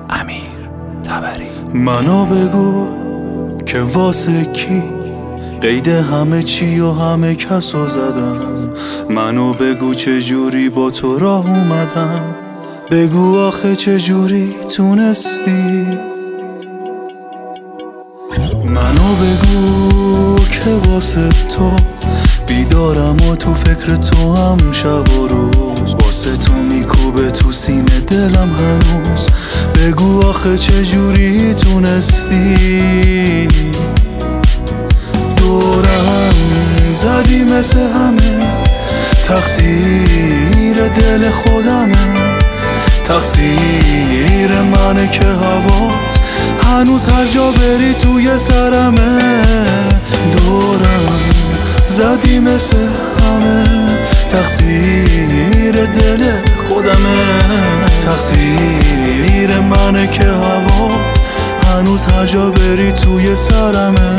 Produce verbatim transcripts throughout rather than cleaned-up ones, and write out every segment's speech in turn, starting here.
امیر طبری. منو بگو که واسه کی قید همه چی و همه کسو زدم. منو بگو چه جوری با تو راه اومدم. بگو آخه چه جوری تونستی. منو بگو که واسه تو بیدارم و تو فکر تو هم شب و روز. واسه تو میکوبه تو سینه دلم هنوز. بگو آخه چه جوری تونستی. دورم زدی مثل همه، تقصیر دل خودمه. تقصیر منه که هوات هنوز هر جا بری توی سرمه. دورم زدی مثل همه، تقصیر دل خودمه. تقصیر منه که هوات هنوز هر جا بری توی سرمه.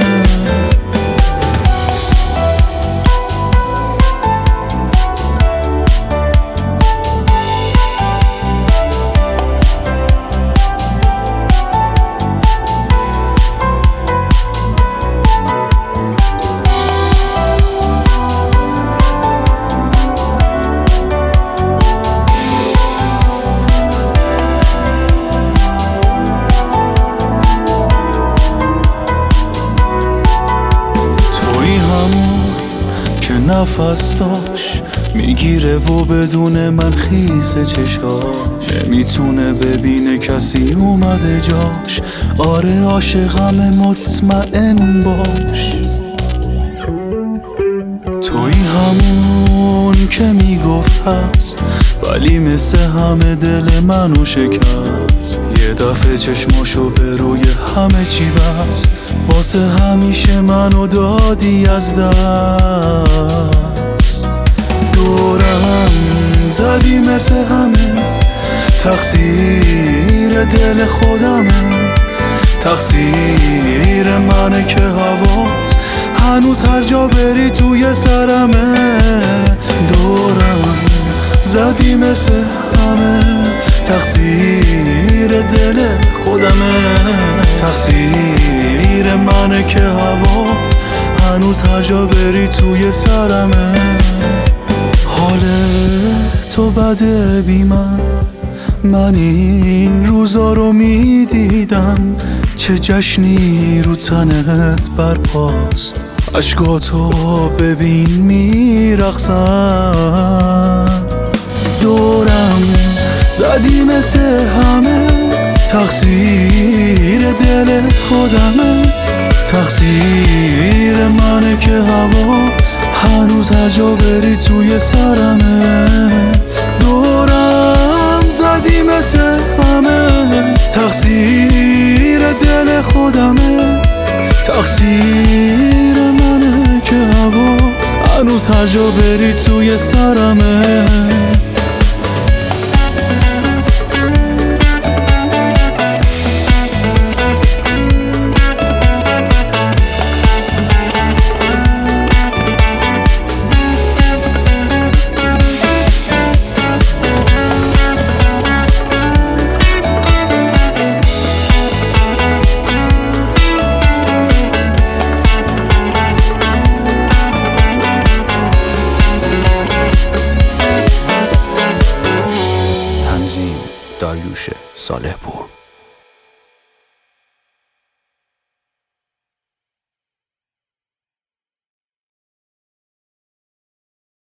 نفساش میگیره و بدون من خیس چشاش. نمیتونه ببینه کسی اومده جاش. آره عاشقم مطمئن باش. توی همون که میگفت هست ولی مثل همه دل منو شکست. یه دفعه چشماشو به روی همه چی بست. واسه همیشه منو دادی از دست. دورم زدی مثل همه، تقصیر دل خودمه. تقصیر منه که هوات هنوز هر جا بری توی سرمه. دورم زدی مثل همه، تقصیر دل خودمه. تقصیر منه که هوات هنوز هر جا بری توی سرمه. حال تو بده بی من، من این روزا رو میدیدم. چه جشنی رو تنت برپاست. عشقاتو ببین میرقصن. دورم زدی مثل همه، تقصیر دل خودمه. تقصیر منه که هوات هنوز هر جا بری توی سرمه. دورم زدی مثل همه، تقصیر دل خودمه. تقصیر منه که هوات هنوز هر جا بری توی سرمه. داریوش صالح پور.